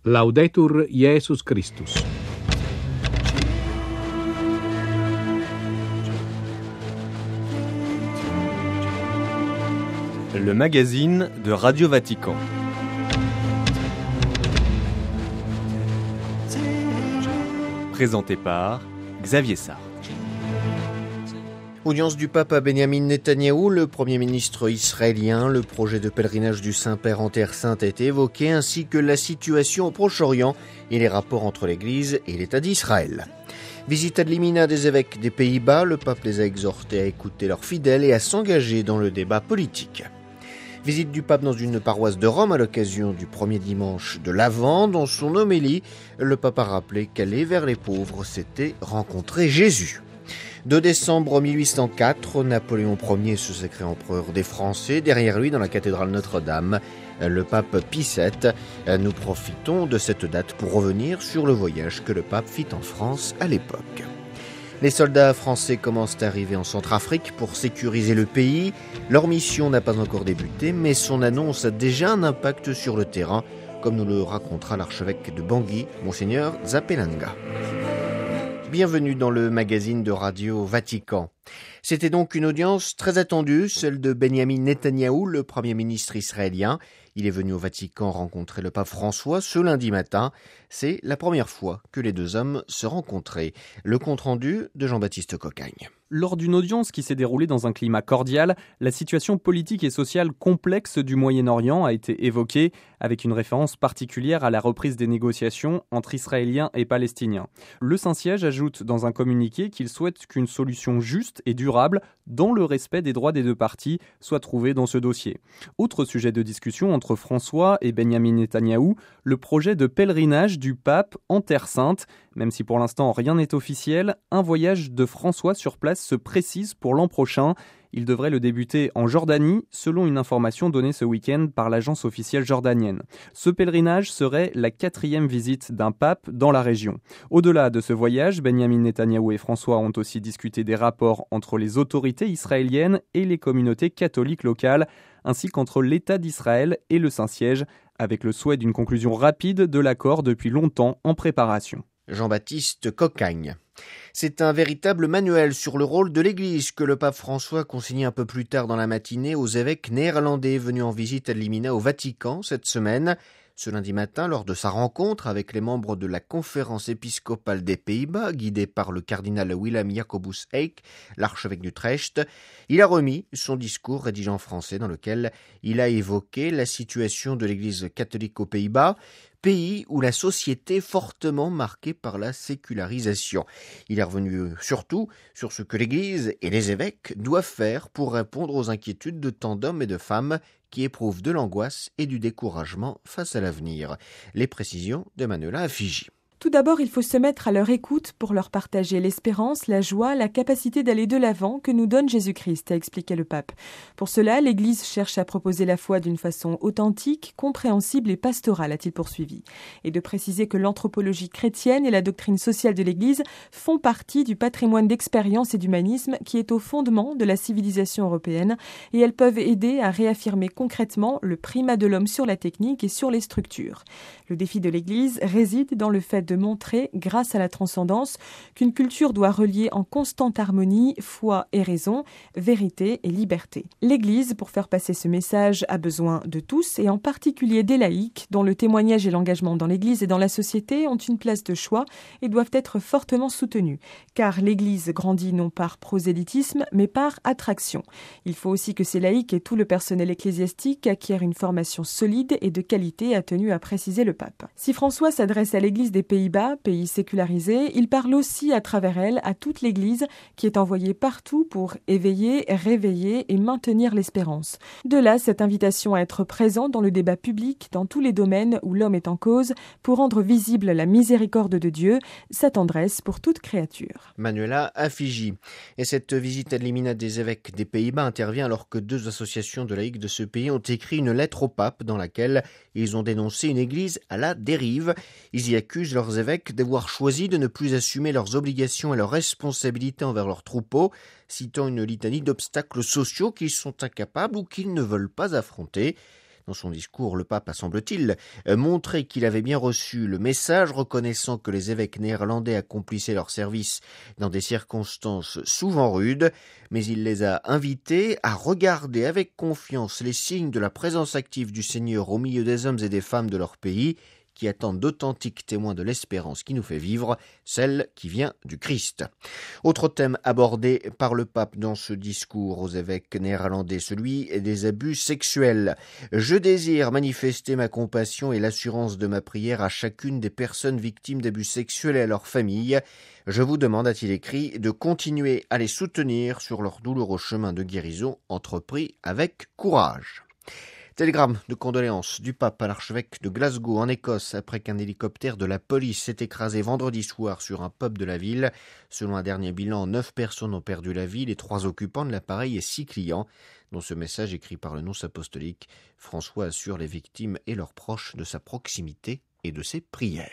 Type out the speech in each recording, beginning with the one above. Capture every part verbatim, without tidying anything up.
Laudetur Jesus Christus. Le magazine de Radio Vatican. Présenté par Xavier Sartre. Audience du pape à Benyamin Netanyahou, le Premier ministre israélien. Le projet de pèlerinage du Saint-Père en Terre Sainte a été évoqué, ainsi que la situation au Proche-Orient et les rapports entre l'Église et l'État d'Israël. Visite ad limina des évêques des Pays-Bas, le pape les a exhortés à écouter leurs fidèles et à s'engager dans le débat politique. Visite du pape dans une paroisse de Rome à l'occasion du premier dimanche de l'Avent. Dans son homélie, le pape a rappelé qu'aller vers les pauvres, c'était rencontrer Jésus. deux décembre mille huit cent quatre, Napoléon Ier se sacrait empereur des Français. Derrière lui, dans la cathédrale Notre-Dame, le pape Pie sept. Nous profitons de cette date pour revenir sur le voyage que le pape fit en France à l'époque. Les soldats français commencent à arriver en Centrafrique pour sécuriser le pays. Leur mission n'a pas encore débuté, mais son annonce a déjà un impact sur le terrain, comme nous le racontera l'archevêque de Bangui, Monseigneur Zapelanga. Bienvenue dans le magazine de Radio Vatican. C'était donc une audience très attendue, celle de Benyamin Netanyahou, le Premier ministre israélien. Il est venu au Vatican rencontrer le pape François ce lundi matin. C'est la première fois que les deux hommes se rencontraient. Le compte-rendu de Jean-Baptiste Cocagne. Lors d'une audience qui s'est déroulée dans un climat cordial, la situation politique et sociale complexe du Moyen-Orient a été évoquée, avec une référence particulière à la reprise des négociations entre Israéliens et Palestiniens. Le Saint-Siège ajoute dans un communiqué qu'il souhaite qu'une solution juste et durable, dans le respect des droits des deux parties, soit trouvée dans ce dossier. Autre sujet de discussion entre François et Benyamin Netanyahou, le projet de pèlerinage du pape en Terre Sainte. Même si pour l'instant rien n'est officiel, un voyage de François sur place se précise pour l'an prochain. Il devrait le débuter en Jordanie, selon une information donnée ce week-end par l'agence officielle jordanienne. Ce pèlerinage serait la quatrième visite d'un pape dans la région. Au-delà de ce voyage, Benyamin Netanyahou et François ont aussi discuté des rapports entre les autorités israéliennes et les communautés catholiques locales, ainsi qu'entre l'État d'Israël et le Saint-Siège, avec le souhait d'une conclusion rapide de l'accord depuis longtemps en préparation. Jean-Baptiste Cocagne. C'est un véritable manuel sur le rôle de l'Église que le pape François consignait un peu plus tard dans la matinée aux évêques néerlandais venus en visite ad limina au Vatican cette semaine. Ce lundi matin, lors de sa rencontre avec les membres de la conférence épiscopale des Pays-Bas, guidée par le cardinal Willem Jacobus Eijk, l'archevêque d'Utrecht, il a remis son discours rédigé en français dans lequel il a évoqué la situation de l'Église catholique aux Pays-Bas, pays où la société est fortement marquée par la sécularisation. Il est revenu surtout sur ce que l'Église et les évêques doivent faire pour répondre aux inquiétudes de tant d'hommes et de femmes qui éprouvent de l'angoisse et du découragement face à l'avenir. Les précisions de Manuela Affigi. Tout d'abord, il faut se mettre à leur écoute pour leur partager l'espérance, la joie, la capacité d'aller de l'avant que nous donne Jésus-Christ, a expliqué le pape. Pour cela, l'Église cherche à proposer la foi d'une façon authentique, compréhensible et pastorale, a-t-il poursuivi. Et de préciser que l'anthropologie chrétienne et la doctrine sociale de l'Église font partie du patrimoine d'expérience et d'humanisme qui est au fondement de la civilisation européenne et elles peuvent aider à réaffirmer concrètement le primat de l'homme sur la technique et sur les structures. Le défi de l'Église réside dans le fait de de montrer, grâce à la transcendance, qu'une culture doit relier en constante harmonie foi et raison, vérité et liberté. L'Église, pour faire passer ce message, a besoin de tous, et en particulier des laïcs, dont le témoignage et l'engagement dans l'Église et dans la société ont une place de choix et doivent être fortement soutenus. Car l'Église grandit non par prosélytisme, mais par attraction. Il faut aussi que ces laïcs et tout le personnel ecclésiastique acquièrent une formation solide et de qualité, a tenu à préciser le pape. Si François s'adresse à l'Église des Pays Pays-Bas, pays sécularisé, il parle aussi à travers elle à toute l'Église qui est envoyée partout pour éveiller, réveiller et maintenir l'espérance. De là, cette invitation à être présent dans le débat public dans tous les domaines où l'homme est en cause pour rendre visible la miséricorde de Dieu, sa tendresse pour toute créature. Manuela Affigi. Et cette visite ad limina des évêques des Pays-Bas intervient alors que deux associations de laïcs de ce pays ont écrit une lettre au pape dans laquelle ils ont dénoncé une église à la dérive. Ils y accusent leurs évêques d'avoir choisi de ne plus assumer leurs obligations et leurs responsabilités envers leurs troupeaux, citant une litanie d'obstacles sociaux qu'ils sont incapables ou qu'ils ne veulent pas affronter. Dans son discours, le pape a, semble-t-il, montré qu'il avait bien reçu le message, reconnaissant que les évêques néerlandais accomplissaient leur service dans des circonstances souvent rudes, mais il les a invités à regarder avec confiance les signes de la présence active du Seigneur au milieu des hommes et des femmes de leur pays, qui attendent d'authentiques témoins de l'espérance qui nous fait vivre, celle qui vient du Christ. Autre thème abordé par le pape dans ce discours aux évêques néerlandais, celui des abus sexuels. Je désire manifester ma compassion et l'assurance de ma prière à chacune des personnes victimes d'abus sexuels et à leurs familles. Je vous demande, a-t-il écrit, de continuer à les soutenir sur leur douloureux chemin de guérison entrepris avec courage. Télégramme de condoléances du pape à l'archevêque de Glasgow en Écosse après qu'un hélicoptère de la police s'est écrasé vendredi soir sur un pub de la ville. Selon un dernier bilan, neuf personnes ont perdu la vie, les trois occupants de l'appareil et six clients. Dans ce message écrit par le nonce apostolique, François assure les victimes et leurs proches de sa proximité et de ses prières.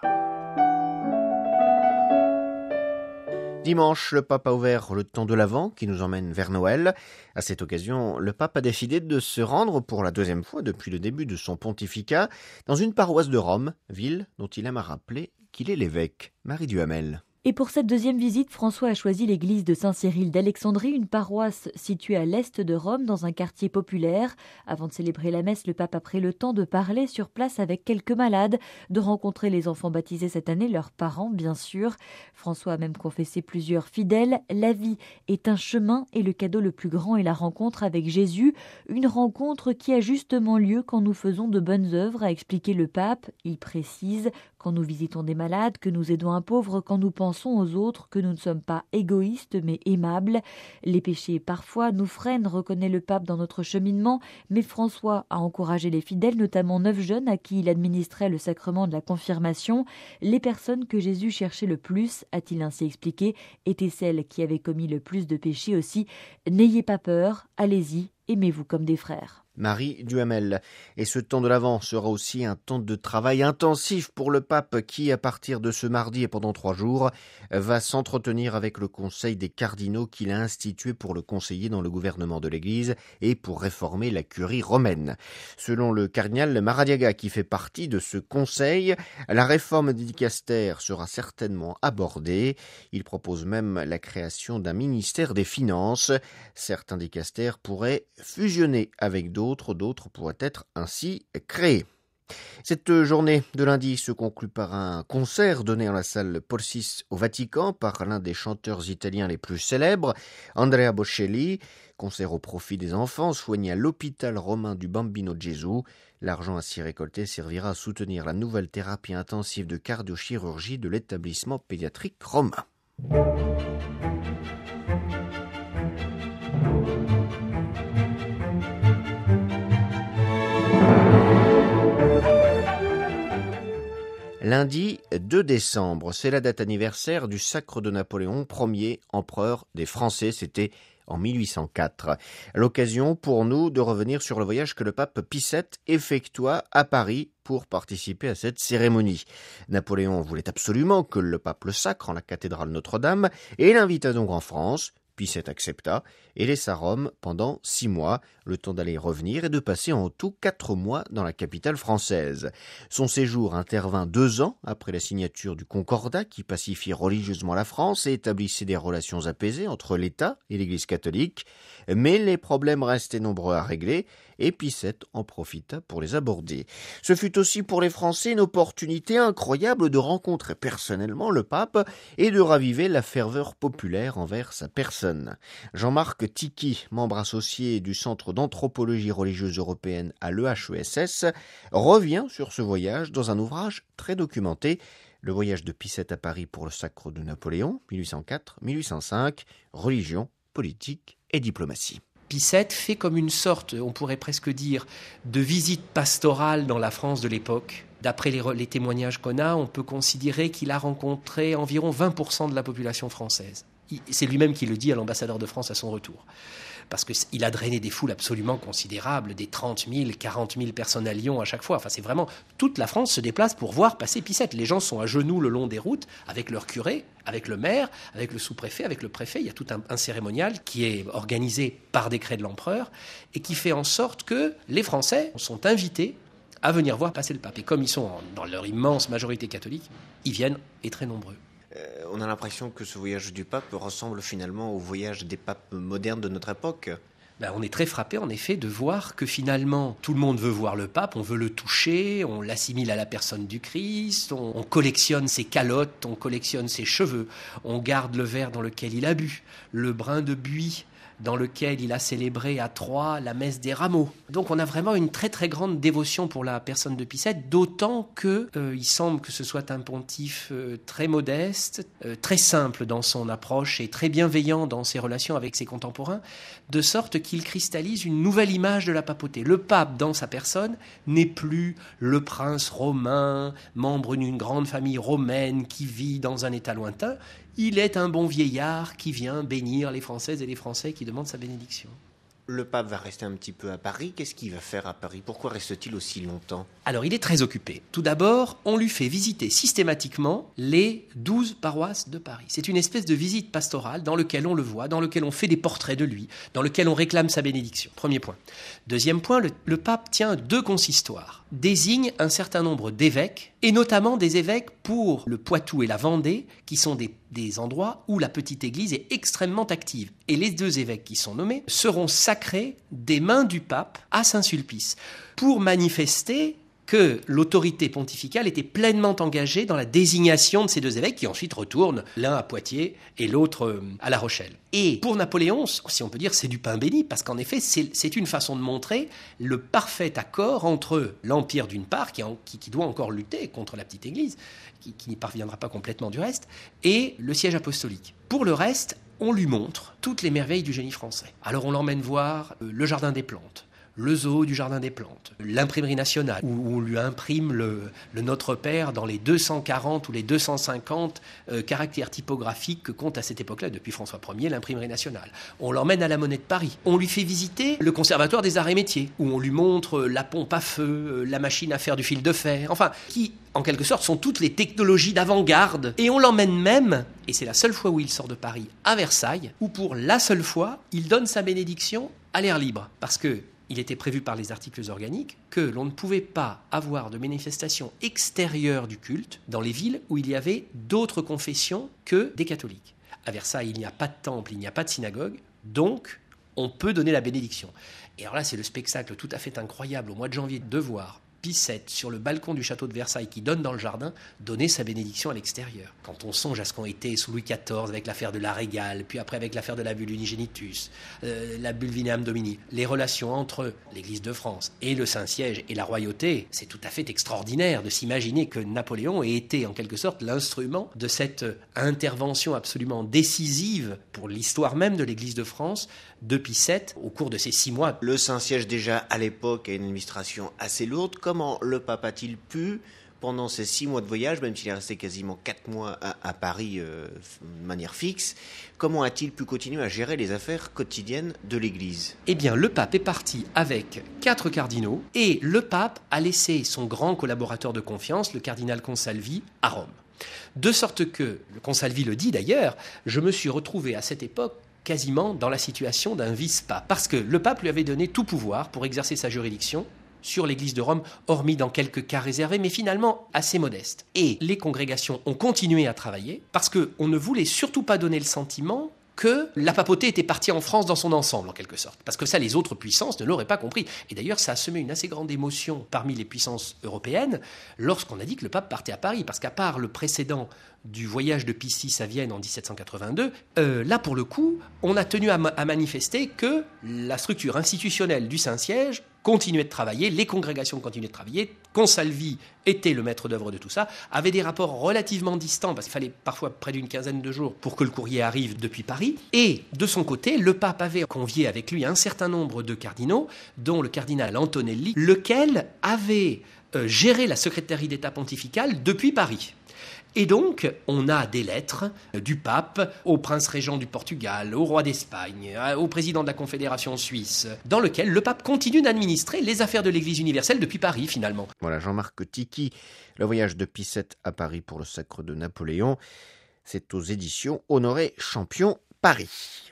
Dimanche, le pape a ouvert le temps de l'Avent qui nous emmène vers Noël. À cette occasion, le pape a décidé de se rendre pour la deuxième fois depuis le début de son pontificat dans une paroisse de Rome, ville dont il aime à rappeler qu'il est l'évêque. Marie Duhamel. Et pour cette deuxième visite, François a choisi l'église de Saint-Cyril d'Alexandrie, une paroisse située à l'est de Rome, dans un quartier populaire. Avant de célébrer la messe, le pape a pris le temps de parler sur place avec quelques malades, de rencontrer les enfants baptisés cette année, leurs parents bien sûr. François a même confessé plusieurs fidèles. La vie est un chemin et le cadeau le plus grand est la rencontre avec Jésus. Une rencontre qui a justement lieu quand nous faisons de bonnes œuvres, a expliqué le pape. Il précise, quand nous visitons des malades, que nous aidons un pauvre, quand nous pensons aux autres, que nous ne sommes pas égoïstes mais aimables. Les péchés parfois nous freinent, reconnaît le pape dans notre cheminement, mais François a encouragé les fidèles, notamment neuf jeunes à qui il administrait le sacrement de la confirmation. Les personnes que Jésus cherchait le plus, a-t-il ainsi expliqué, étaient celles qui avaient commis le plus de péchés aussi. N'ayez pas peur, allez-y, aimez-vous comme des frères. Marie Duhamel. Et ce temps de l'Avent sera aussi un temps de travail intensif pour le pape qui, à partir de ce mardi et pendant trois jours, va s'entretenir avec le conseil des cardinaux qu'il a institué pour le conseiller dans le gouvernement de l'Église et pour réformer la curie romaine. Selon le cardinal Maradiaga, qui fait partie de ce conseil, la réforme des dicastères sera certainement abordée. Il propose même la création d'un ministère des Finances. Certains dicastères pourraient fusionner avec d'autres. D'autres, d'autres pourraient être ainsi créés. Cette journée de lundi se conclut par un concert donné dans la salle Paul six au Vatican par l'un des chanteurs italiens les plus célèbres, Andrea Bocelli. Concert au profit des enfants soignés à l'hôpital romain du Bambino Gesù. L'argent ainsi récolté servira à soutenir la nouvelle thérapie intensive de cardiochirurgie de l'établissement pédiatrique romain. Lundi deux décembre, c'est la date anniversaire du sacre de Napoléon, premier empereur des Français, c'était en mille huit cent quatre. L'occasion pour nous de revenir sur le voyage que le pape Pie sept effectua à Paris pour participer à cette cérémonie. Napoléon voulait absolument que le pape le sacre en la cathédrale Notre-Dame et l'invita donc en France. Pie sept accepta et laissa Rome pendant six mois, le temps d'aller et revenir et de passer en tout quatre mois dans la capitale française. Son séjour intervint deux ans après la signature du Concordat qui pacifiait religieusement la France et établissait des relations apaisées entre l'État et l'Église catholique, mais les problèmes restaient nombreux à régler et Pie sept en profita pour les aborder. Ce fut aussi pour les Français une opportunité incroyable de rencontrer personnellement le pape et de raviver la ferveur populaire envers sa personne. Jean-Marc Tichy, membre associé du Centre d'anthropologie religieuse européenne à l'E H E S S, revient sur ce voyage dans un ouvrage très documenté, Le voyage de Pie sept à Paris pour le sacre de Napoléon, mille huit cent quatre à mille huit cent cinq, religion, politique et diplomatie. Pie sept fait comme une sorte, on pourrait presque dire, de visite pastorale dans la France de l'époque. D'après les, les témoignages qu'on a, on peut considérer qu'il a rencontré environ vingt pour cent de la population française. C'est lui-même qui le dit à l'ambassadeur de France à son retour. Parce qu'il a drainé des foules absolument considérables, des trente mille, quarante mille personnes à Lyon à chaque fois. Enfin, c'est vraiment... Toute la France se déplace pour voir passer Picette. Les gens sont à genoux le long des routes, avec leur curé, avec le maire, avec le sous-préfet, avec le préfet. Il y a tout un, un cérémonial qui est organisé par décret de l'empereur et qui fait en sorte que les Français sont invités à venir voir passer le pape. Et comme ils sont en, dans leur immense majorité catholique, ils viennent, et très nombreux. Euh, on a l'impression que ce voyage du pape ressemble finalement au voyage des papes modernes de notre époque. Ben, on est très frappé en effet de voir que finalement tout le monde veut voir le pape, on veut le toucher, on l'assimile à la personne du Christ, on, on collectionne ses calottes, on collectionne ses cheveux, on garde le verre dans lequel il a bu, le brin de buis dans lequel il a célébré à Troyes la messe des rameaux. Donc on a vraiment une très très grande dévotion pour la personne de Picette, d'autant que euh, il semble que ce soit un pontife euh, très modeste, euh, très simple dans son approche et très bienveillant dans ses relations avec ses contemporains, de sorte qu'il cristallise une nouvelle image de la papauté. Le pape, dans sa personne, n'est plus le prince romain, membre d'une grande famille romaine qui vit dans un état lointain. Il est un bon vieillard qui vient bénir les Françaises et les Français qui demandent sa bénédiction. Le pape va rester un petit peu à Paris. Qu'est-ce qu'il va faire à Paris ? Pourquoi reste-t-il aussi longtemps ? Alors, il est très occupé. Tout d'abord, on lui fait visiter systématiquement les douze paroisses de Paris. C'est une espèce de visite pastorale dans laquelle on le voit, dans laquelle on fait des portraits de lui, dans laquelle on réclame sa bénédiction. Premier point. Deuxième point, le, le pape tient deux consistoires, désigne un certain nombre d'évêques, et notamment des évêques pour le Poitou et la Vendée, qui sont des, des endroits où la petite église est extrêmement active. Et les deux évêques qui sont nommés seront sacrés des mains du pape à Saint-Sulpice, pour manifester que l'autorité pontificale était pleinement engagée dans la désignation de ces deux évêques qui ensuite retournent, l'un à Poitiers et l'autre à La Rochelle. Et pour Napoléon, si on peut dire, c'est du pain béni, parce qu'en effet, c'est, c'est une façon de montrer le parfait accord entre l'Empire d'une part, qui, en, qui, qui doit encore lutter contre la petite Église, qui, qui n'y parviendra pas complètement du reste, et le siège apostolique. Pour le reste, on lui montre toutes les merveilles du génie français. Alors on l'emmène voir euh, le Jardin des Plantes, le zoo du Jardin des Plantes, l'imprimerie nationale, où on lui imprime le, le Notre Père dans les deux cent quarante ou les deux cent cinquante euh, caractères typographiques que compte à cette époque-là, depuis François Ier, l'imprimerie nationale. On l'emmène à la Monnaie de Paris. On lui fait visiter le Conservatoire des Arts et Métiers, où on lui montre la pompe à feu, la machine à faire du fil de fer, enfin, qui, en quelque sorte, sont toutes les technologies d'avant-garde. Et on l'emmène même, et c'est la seule fois où il sort de Paris, à Versailles, où pour la seule fois, il donne sa bénédiction à l'air libre. Parce que il était prévu par les articles organiques que l'on ne pouvait pas avoir de manifestations extérieures du culte dans les villes où il y avait d'autres confessions que des catholiques. À Versailles, il n'y a pas de temple, il n'y a pas de synagogue, donc on peut donner la bénédiction. Et alors là, c'est le spectacle tout à fait incroyable au mois de janvier de voir Picette sur le balcon du château de Versailles qui donne dans le jardin, donner sa bénédiction à l'extérieur. Quand on songe à ce qu'ont été sous Louis quatorze avec l'affaire de la Régale, puis après avec l'affaire de la bulle Unigenitus, euh, la bulle Vineam Domini, les relations entre l'Église de France et le Saint-Siège et la royauté, c'est tout à fait extraordinaire de s'imaginer que Napoléon ait été en quelque sorte l'instrument de cette intervention absolument décisive pour l'histoire même de l'Église de France de Picette au cours de ces six mois. Le Saint-Siège déjà à l'époque a une administration assez lourde. Comment le pape a-t-il pu, pendant ces six mois de voyage, même s'il est resté quasiment quatre mois à, à Paris euh, de manière fixe, comment a-t-il pu continuer à gérer les affaires quotidiennes de l'Église ? Eh bien, le pape est parti avec quatre cardinaux et le pape a laissé son grand collaborateur de confiance, le cardinal Consalvi, à Rome. De sorte que, le Consalvi le dit d'ailleurs, je me suis retrouvé à cette époque quasiment dans la situation d'un vice-pape, parce que le pape lui avait donné tout pouvoir pour exercer sa juridiction sur l'Église de Rome, hormis dans quelques cas réservés, mais finalement assez modestes. Et les congrégations ont continué à travailler, parce qu'on ne voulait surtout pas donner le sentiment que la papauté était partie en France dans son ensemble, en quelque sorte. Parce que ça, les autres puissances ne l'auraient pas compris. Et d'ailleurs, ça a semé une assez grande émotion parmi les puissances européennes lorsqu'on a dit que le pape partait à Paris. Parce qu'à part le précédent du voyage de Pie six à Vienne en dix-sept cent quatre-vingt-deux, euh, là, pour le coup, on a tenu à, ma- à manifester que la structure institutionnelle du Saint-Siège continuait de travailler, les congrégations continuaient de travailler, Consalvi était le maître d'œuvre de tout ça, avait des rapports relativement distants, parce qu'il fallait parfois près d'une quinzaine de jours pour que le courrier arrive depuis Paris, et de son côté, le pape avait convié avec lui un certain nombre de cardinaux, dont le cardinal Antonelli, lequel avait euh, gérer la secrétaire d'État pontificale depuis Paris. Et donc, on a des lettres du pape au prince régent du Portugal, au roi d'Espagne, au président de la Confédération suisse, dans lequel le pape continue d'administrer les affaires de l'Église universelle depuis Paris, finalement. Voilà, Jean-Marc Tichy, le voyage de Pie sept à Paris pour le sacre de Napoléon. C'est aux éditions Honoré Champion, Paris.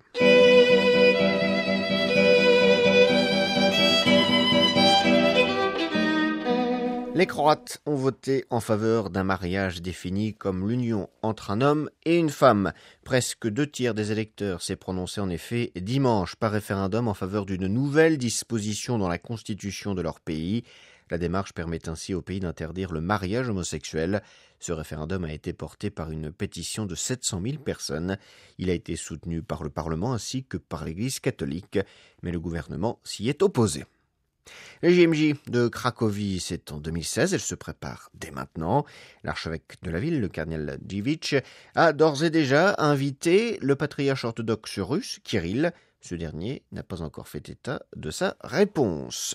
Les Croates ont voté en faveur d'un mariage défini comme l'union entre un homme et une femme. Presque deux tiers des électeurs s'est prononcé en effet dimanche par référendum en faveur d'une nouvelle disposition dans la constitution de leur pays. La démarche permet ainsi au pays d'interdire le mariage homosexuel. Ce référendum a été porté par une pétition de sept cent mille personnes. Il a été soutenu par le Parlement ainsi que par l'Église catholique, mais le gouvernement s'y est opposé. Les J M J de Cracovie, c'est en deux mille seize, elle se prépare dès maintenant. L'archevêque de la ville, le cardinal Djivitch, a d'ores et déjà invité le patriarche orthodoxe russe, Kirill. Ce dernier n'a pas encore fait état de sa réponse.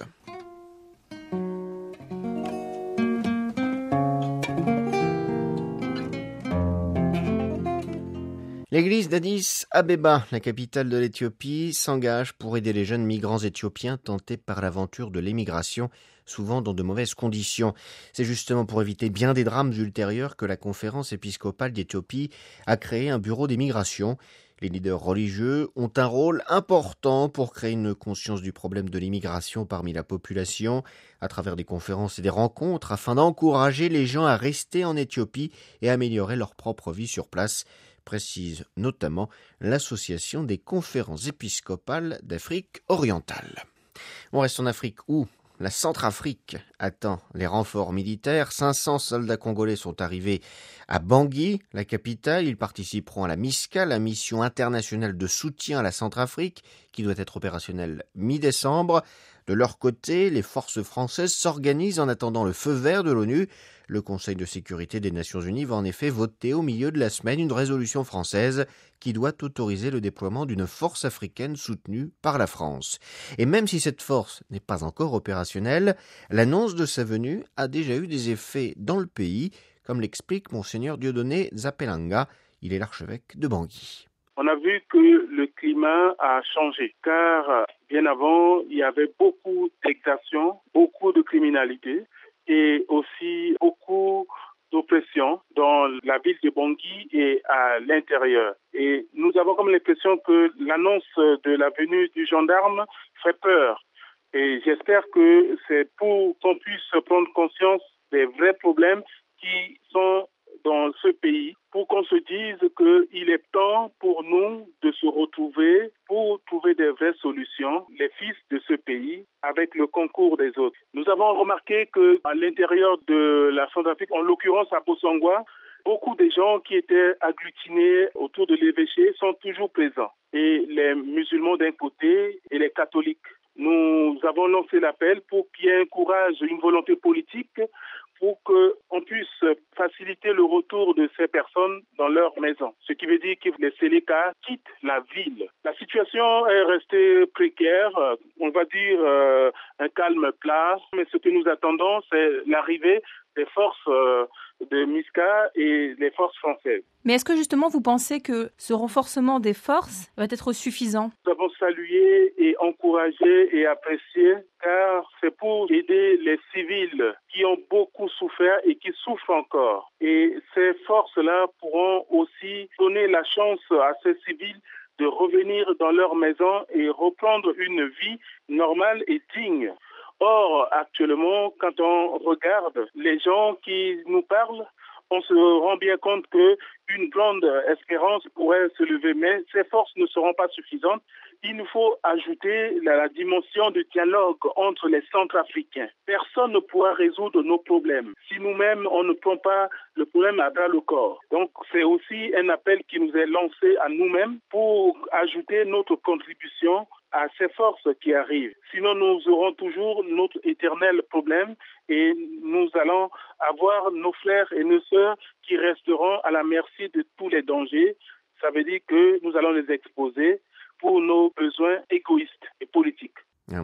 L'église d'Addis Abeba, la capitale de l'Éthiopie, s'engage pour aider les jeunes migrants éthiopiens tentés par l'aventure de l'émigration, souvent dans de mauvaises conditions. C'est justement pour éviter bien des drames ultérieurs que la conférence épiscopale d'Éthiopie a créé un bureau d'émigration. Les leaders religieux ont un rôle important pour créer une conscience du problème de l'immigration parmi la population, à travers des conférences et des rencontres, afin d'encourager les gens à rester en Éthiopie et améliorer leur propre vie sur place, précise notamment l'Association des conférences épiscopales d'Afrique orientale. On reste en Afrique où la Centrafrique attend les renforts militaires. cinq cents soldats congolais sont arrivés à Bangui, la capitale. Ils participeront à la MISCA, la mission internationale de soutien à la Centrafrique, qui doit être opérationnelle mi-décembre. De leur côté, les forces françaises s'organisent en attendant le feu vert de l'ONU. Le Conseil de sécurité des Nations Unies va en effet voter au milieu de la semaine une résolution française qui doit autoriser le déploiement d'une force africaine soutenue par la France. Et même si cette force n'est pas encore opérationnelle, l'annonce de sa venue a déjà eu des effets dans le pays, comme l'explique Monseigneur Dieudonné Zapelanga. Il est l'archevêque de Bangui. On a vu que le climat a changé, car bien avant, il y avait beaucoup d'exactions, beaucoup de criminalité et aussi beaucoup d'oppression dans la ville de Bangui et à l'intérieur. Et nous avons comme l'impression que l'annonce de la venue du gendarme fait peur. Et j'espère que c'est pour qu'on puisse prendre conscience des vrais problèmes qui sont dans ce pays, pour qu'on se dise qu'il est temps pour nous de se retrouver, pour trouver des vraies solutions, les fils de ce pays, avec le concours des autres. Nous avons remarqué qu'à l'intérieur de la Centrafrique, en l'occurrence à Bosangwa, beaucoup de gens qui étaient agglutinés autour de l'évêché sont toujours présents. Et les musulmans d'un côté et les catholiques. Nous avons lancé l'appel pour qu'il y ait un courage, une volonté politique pour qu'on puisse faciliter le retour de ces personnes dans leur maison. Ce qui veut dire que les Séléka quittent la ville. La situation est restée précaire, on va dire euh, un calme plat, mais ce que nous attendons, c'est l'arrivée des forces euh, de MISCA et les forces françaises. Mais est-ce que justement vous pensez que ce renforcement des forces va être suffisant ? Nous avons salué et encouragé et apprécié car c'est pour aider les civils qui ont beaucoup souffert et qui souffrent encore. Et ces forces-là pourront aussi donner la chance à ces civils de revenir dans leur maison et reprendre une vie normale et digne. Or, actuellement, quand on regarde les gens qui nous parlent, on se rend bien compte qu'une grande espérance pourrait se lever, mais ces forces ne seront pas suffisantes. Il nous faut ajouter la, la dimension de dialogue entre les Centrafricains. Personne ne pourra résoudre nos problèmes si nous-mêmes, on ne prend pas le problème à bras le corps. Donc, c'est aussi un appel qui nous est lancé à nous-mêmes pour ajouter notre contribution à ces forces qui arrivent. Sinon, nous aurons toujours notre éternel problème et nous allons avoir nos frères et nos sœurs qui resteront à la merci de tous les dangers. Ça veut dire que nous allons les exposer pour nos besoins égoïstes et politiques. Un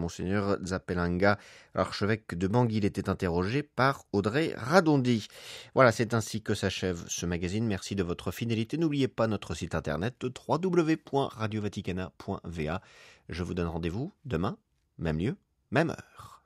Monseigneur Zapelanga, l'archevêque de Bangui, était interrogé par Audrey Radondi. Voilà, c'est ainsi que s'achève ce magazine. Merci de votre fidélité. N'oubliez pas notre site internet w w w point radio vaticana point v a. Je vous donne rendez-vous demain, même lieu, même heure.